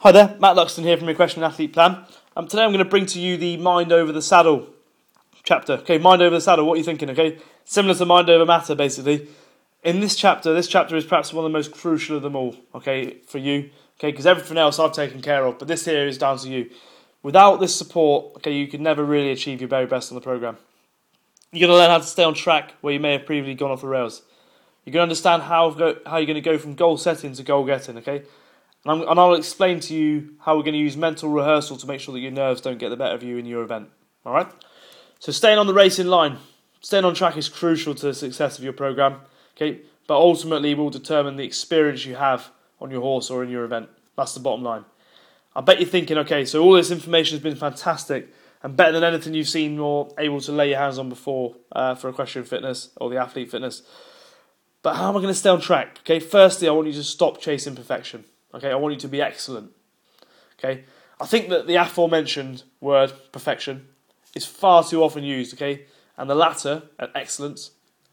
Hi there, Matt Luxton here from Your Question Athlete Plan. Today I'm going to bring to you the Mind Over the Saddle chapter. Okay, Mind Over the Saddle, what are you thinking? Okay, similar to Mind Over Matter, basically. In this chapter is perhaps one of the most crucial of them all, okay, for you. Okay, because everything else I've taken care of, but this here is down to you. Without this support, okay, you can never really achieve your very best on the program. You're going to learn how to stay on track where you may have previously gone off the rails. You're going to understand how you're going to go from goal setting to goal getting, okay? And I'll explain to you how we're going to use mental rehearsal to make sure that your nerves don't get the better of you in your event. Alright? So staying on the racing line, staying on track is crucial to the success of your program. Okay? But ultimately will determine the experience you have on your horse or in your event. That's the bottom line. I bet you're thinking, okay, so all this information has been fantastic and better than anything you've seen or able to lay your hands on before for equestrian fitness or the athlete fitness. But how am I going to stay on track? Okay, firstly, I want you to stop chasing perfection. Okay, I want you to be excellent. Okay, I think that the aforementioned word, perfection, is far too often used, okay, and the latter, excellence,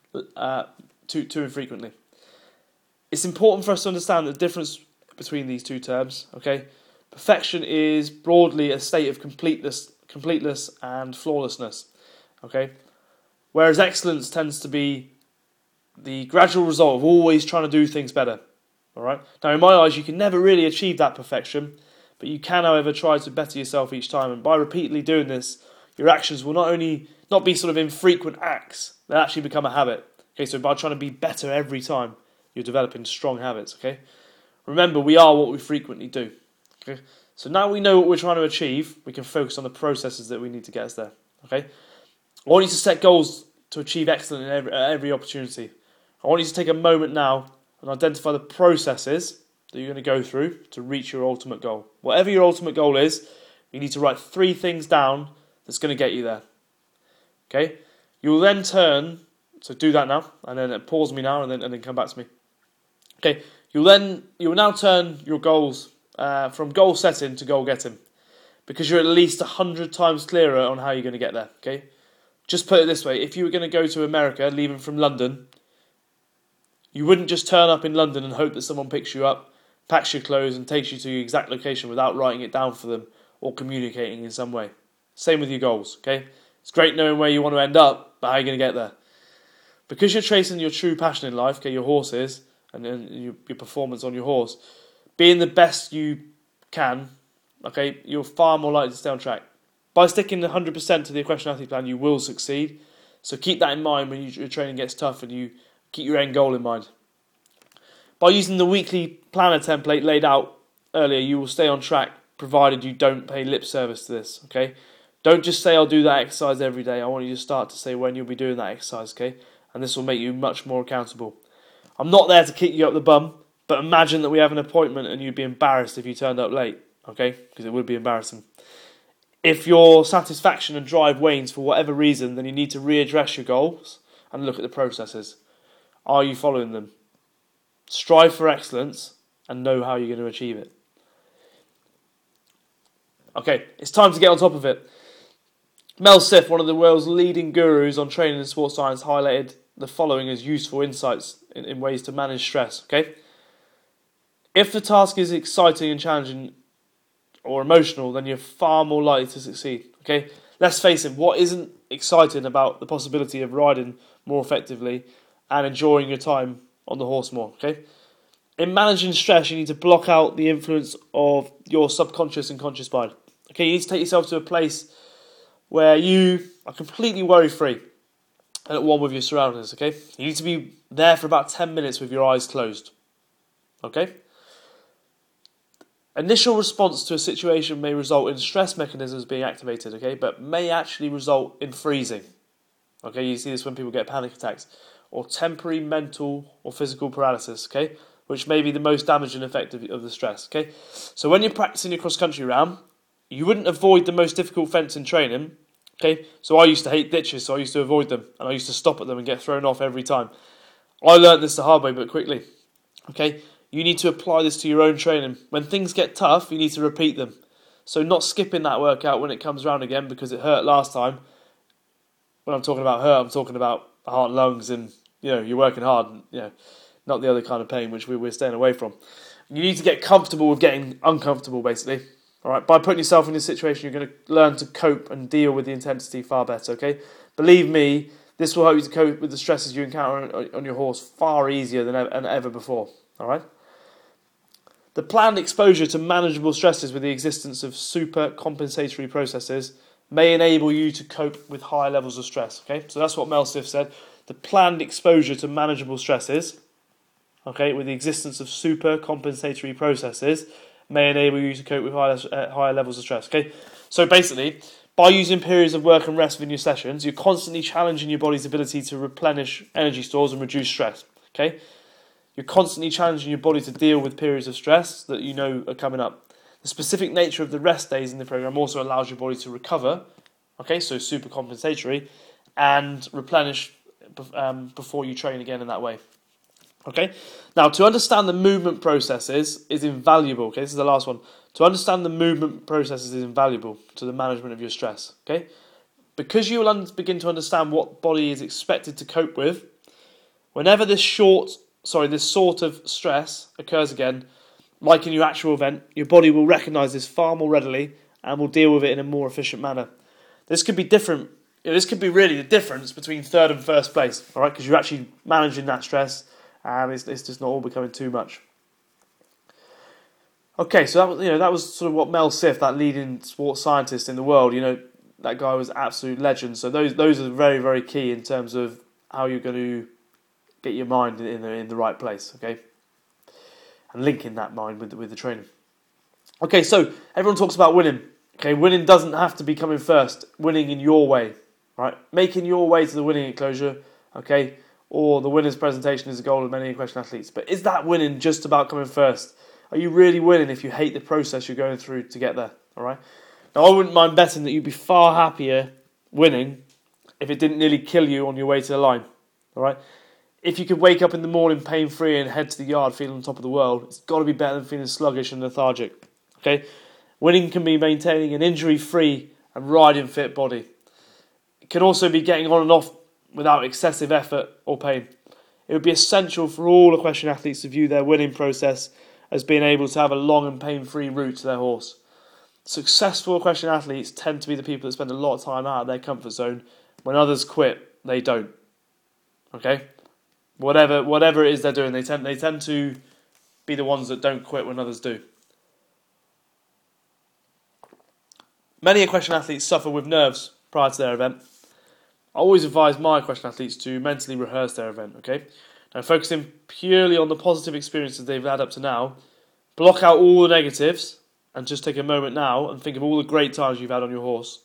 too infrequently. It's important for us to understand the difference between these two terms, okay. Perfection is broadly a state of completeness and flawlessness, okay, whereas excellence tends to be the gradual result of always trying to do things better. Alright. Now, in my eyes, you can never really achieve that perfection, but you can, however, try to better yourself each time. And by repeatedly doing this, your actions will not be sort of infrequent acts; they'll actually become a habit. Okay, so by trying to be better every time, you're developing strong habits. Okay. Remember, we are what we frequently do. Okay. So now we know what we're trying to achieve, we can focus on the processes that we need to get us there. Okay. I want you to set goals to achieve excellence at every opportunity. I want you to take a moment now and identify the processes that you're going to go through to reach your ultimate goal. Whatever your ultimate goal is, you need to write 3 things down that's going to get you there. Okay? You'll then turn, so do that now, and then pause me now, and then come back to me. Okay? You will now turn your goals from goal setting to goal getting, because you're at least 100 times clearer on how you're going to get there. Okay? Just put it this way: if you were going to go to America, leaving from London, you wouldn't just turn up in London and hope that someone picks you up, packs your clothes and takes you to your exact location without writing it down for them or communicating in some way. Same with your goals, okay? It's great knowing where you want to end up, but how are you going to get there? Because you're chasing your true passion in life, okay, your horse is, and then your performance on your horse, being the best you can, okay, you're far more likely to stay on track. By sticking 100% to the Equestrian Athlete Plan, you will succeed. So keep that in mind when your training gets tough and you keep your end goal in mind. By using the weekly planner template laid out earlier, you will stay on track, provided you don't pay lip service to this, okay? Don't just say, I'll do that exercise every day. I want you to start to say when you'll be doing that exercise, okay? And this will make you much more accountable. I'm not there to kick you up the bum, but imagine that we have an appointment and you'd be embarrassed if you turned up late, okay? Because it would be embarrassing. If your satisfaction and drive wanes for whatever reason, then you need to readdress your goals and look at the processes. Are you following them? Strive for excellence and know how you're going to achieve it. Okay, it's time to get on top of it. Mel Siff, one of the world's leading gurus on training and sports science, highlighted the following as useful insights in ways to manage stress. Okay, if the task is exciting and challenging or emotional, then you're far more likely to succeed. Okay, let's face it, what isn't exciting about the possibility of riding more effectively and enjoying your time on the horse more, okay? In managing stress, you need to block out the influence of your subconscious and conscious mind. Okay, you need to take yourself to a place where you are completely worry-free and at one with your surroundings, okay? You need to be there for about 10 minutes with your eyes closed, okay? Initial response to a situation may result in stress mechanisms being activated, okay, but may actually result in freezing. Okay, you see this when people get panic attacks, or temporary mental or physical paralysis, okay, which may be the most damaging effect of the stress, okay. So when you're practicing your cross-country round, you wouldn't avoid the most difficult fence in training, okay. So I used to hate ditches, so I used to avoid them, and I used to stop at them and get thrown off every time. I learnt this the hard way, but quickly, okay. You need to apply this to your own training. When things get tough, you need to repeat them. So not skipping that workout when it comes around again because it hurt last time. When I'm talking about hurt, I'm talking about heart and lungs and, you're working hard. not the other kind of pain which we're staying away from. You need to get comfortable with getting uncomfortable, basically. All right, by putting yourself in this situation, you're going to learn to cope and deal with the intensity far better, okay? Believe me, this will help you to cope with the stresses you encounter on your horse far easier than ever before, all right? The planned exposure to manageable stresses with the existence of super compensatory processes may enable you to cope with higher levels of stress, okay? So that's what Mel Siff said. The planned exposure to manageable stresses, okay, with the existence of super compensatory processes may enable you to cope with higher levels of stress, okay? So basically, by using periods of work and rest within your sessions, you're constantly challenging your body's ability to replenish energy stores and reduce stress, okay? You're constantly challenging your body to deal with periods of stress that you know are coming up. The specific nature of the rest days in the program also allows your body to recover, okay, so super compensatory, and replenish before you train again in that way. Okay, now to understand the movement processes is invaluable. Okay, this is the last one. To understand the movement processes is invaluable to the management of your stress. Okay, because you will begin to understand what body is expected to cope with. Whenever this sort of stress occurs again, like in your actual event, your body will recognise this far more readily and will deal with it in a more efficient manner. This could be different. This could be really the difference between third and first place. All right, because you're actually managing that stress. And it's just not all becoming too much. Okay, so that was sort of what Mel Siff, that leading sports scientist in the world, that guy was an absolute legend. So those are very, very key in terms of how you're going to get your mind in the right place, okay? And linking that mind with the training. Okay, so everyone talks about winning. Okay, winning doesn't have to be coming first. Winning in your way, right? Making your way to the winning enclosure, okay? Or the winner's presentation is the goal of many equestrian athletes. But is that winning just about coming first? Are you really winning if you hate the process you're going through to get there? All right. Now, I wouldn't mind betting that you'd be far happier winning if it didn't nearly kill you on your way to the line. All right. If you could wake up in the morning pain-free and head to the yard feeling on top of the world, it's got to be better than feeling sluggish and lethargic. Okay. Winning can be maintaining an injury-free and riding-fit body. It can also be getting on and off without excessive effort or pain. It would be essential for all equestrian athletes to view their winning process as being able to have a long and pain-free route to their horse. Successful equestrian athletes tend to be the people that spend a lot of time out of their comfort zone. When others quit, they don't. Okay? Whatever it is they're doing, they tend to be the ones that don't quit when others do. Many equestrian athletes suffer with nerves prior to their event. I always advise my equestrian athletes to mentally rehearse their event, okay? Now, focusing purely on the positive experiences they've had up to now, block out all the negatives and just take a moment now and think of all the great times you've had on your horse.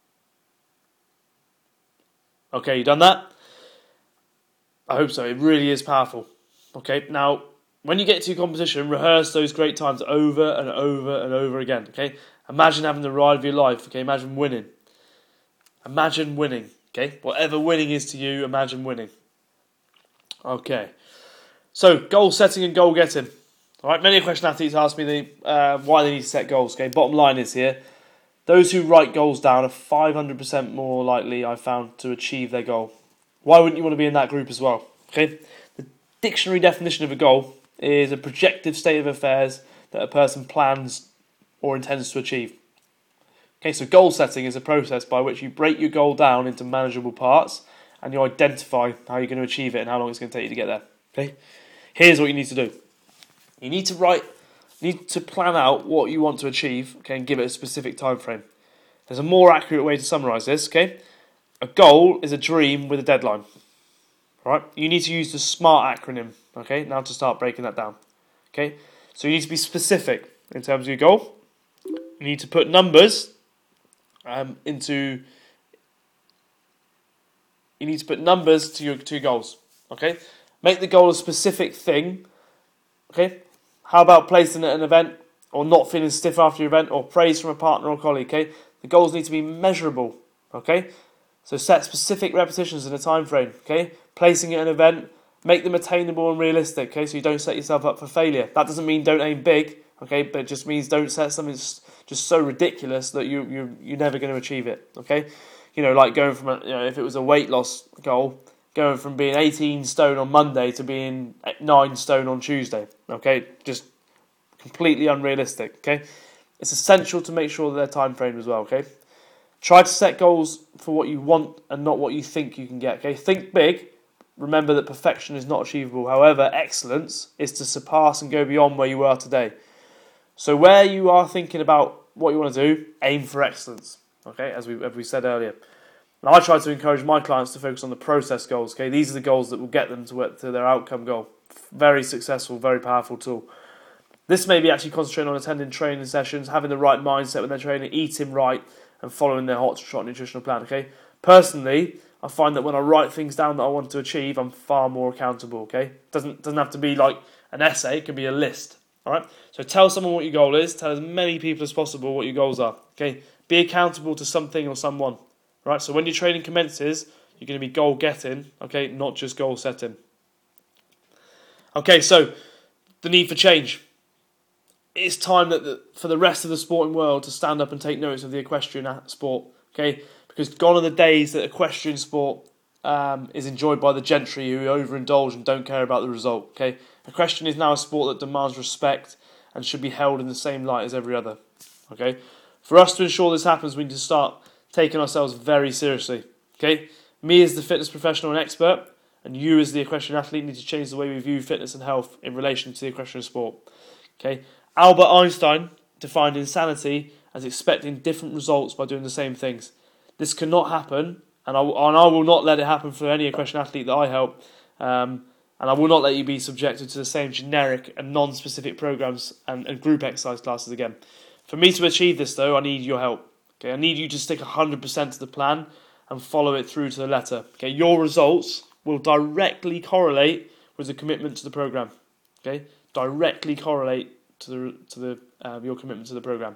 Okay, you done that? I hope so. It really is powerful. Okay, now, when you get to your competition, rehearse those great times over and over and over again, okay? Imagine having the ride of your life, okay? Imagine winning. Imagine winning. Okay, whatever winning is to you, imagine winning. Okay, so goal setting and goal getting. All right, many equestrian athletes ask me why they need to set goals. Okay, bottom line is here: those who write goals down are 500% more likely, I've found, to achieve their goal. Why wouldn't you want to be in that group as well? Okay, the dictionary definition of a goal is a projective state of affairs that a person plans or intends to achieve. Okay, so goal setting is a process by which you break your goal down into manageable parts and you identify how you're going to achieve it and how long it's going to take you to get there. Okay, here's what you need to do. You need to plan out what you want to achieve, okay, and give it a specific time frame. There's a more accurate way to summarise this, okay? A goal is a dream with a deadline. All right? You need to use the SMART acronym, okay, now to start breaking that down. Okay? So you need to be specific in terms of your goal. You need to put numbers to your goals. Okay? Make the goal a specific thing. Okay? How about placing at an event, or not feeling stiff after your event, or praise from a partner or colleague? Okay? The goals need to be measurable. Okay? So set specific repetitions in a time frame. Okay? Placing at an event, make them attainable and realistic. Okay? So you don't set yourself up for failure. That doesn't mean don't aim big. Okay? But it just means don't set something just so ridiculous that you're never going to achieve it. Okay? Like going from if it was a weight loss goal, going from being 18 stone on Monday to being 9 stone on Tuesday. Okay, just completely unrealistic. Okay, it's essential to make sure that they're time framed as well. Okay, try to set goals for what you want and not what you think you can get. Okay, think big. Remember that perfection is not achievable. However, excellence is to surpass and go beyond where you are today. So where you are thinking about what you want to do, aim for excellence. Okay, as we said earlier. And I try to encourage my clients to focus on the process goals. Okay, these are the goals that will get them to their outcome goal. Very successful, very powerful tool. This may be actually concentrating on attending training sessions, having the right mindset when they're training, eating right, and following their hot trot nutritional plan. Okay, personally, I find that when I write things down that I want to achieve, I'm far more accountable. Okay, doesn't have to be like an essay; it can be a list. All right. So tell someone what your goal is. Tell as many people as possible what your goals are. Okay, be accountable to something or someone. Right. So when your training commences, you're going to be goal getting. Okay, not just goal setting. Okay, so the need for change. It's time for the rest of the sporting world to stand up and take notice of the equestrian sport. Okay, because gone are the days that equestrian sport is enjoyed by the gentry who overindulge and don't care about the result. Okay, equestrian is now a sport that demands respect and should be held in the same light as every other. Okay, for us to ensure this happens, we need to start taking ourselves very seriously. Okay, me as the fitness professional and expert, and you as the equestrian athlete need to change the way we view fitness and health in relation to the equestrian sport. Okay, Albert Einstein defined insanity as expecting different results by doing the same things. This cannot happen, and I will not let it happen for any equestrian athlete that I help. And I will not let you be subjected to the same generic and non-specific programs and group exercise classes again. For me to achieve this, though, I need your help. Okay, I need you to stick 100% to the plan and follow it through to the letter. Okay, your results will directly correlate with the commitment to the program. Okay, directly correlate to your commitment to the program.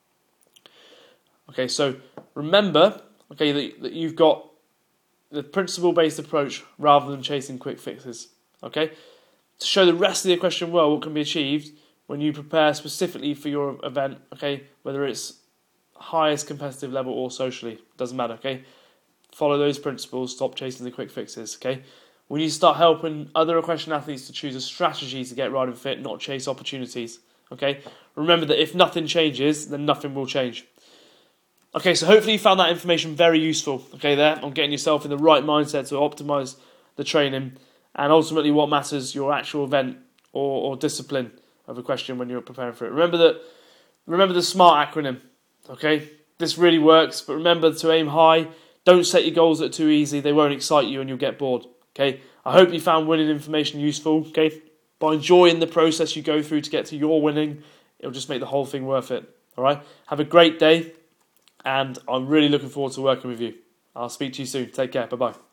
Okay, so remember, that you've got the principle-based approach rather than chasing quick fixes. Okay, to show the rest of the equestrian world what can be achieved when you prepare specifically for your event. Okay, whether it's highest competitive level or socially, doesn't matter. Okay, follow those principles. Stop chasing the quick fixes. Okay, we need to start helping other equestrian athletes to choose a strategy to get right and fit, not chase opportunities. Okay, remember that if nothing changes, then nothing will change. Okay, so hopefully you found that information very useful. Okay, there on getting yourself in the right mindset to optimize the training and ultimately what matters, your actual event or discipline of equestrian when you're preparing for it. Remember the SMART acronym. Okay, this really works, but remember to aim high. Don't set your goals that are too easy. They won't excite you and you'll get bored. Okay, I hope you found winning information useful. Okay, by enjoying the process you go through to get to your winning, it'll just make the whole thing worth it. All right, have a great day, and I'm really looking forward to working with you. I'll speak to you soon. Take care. Bye-bye.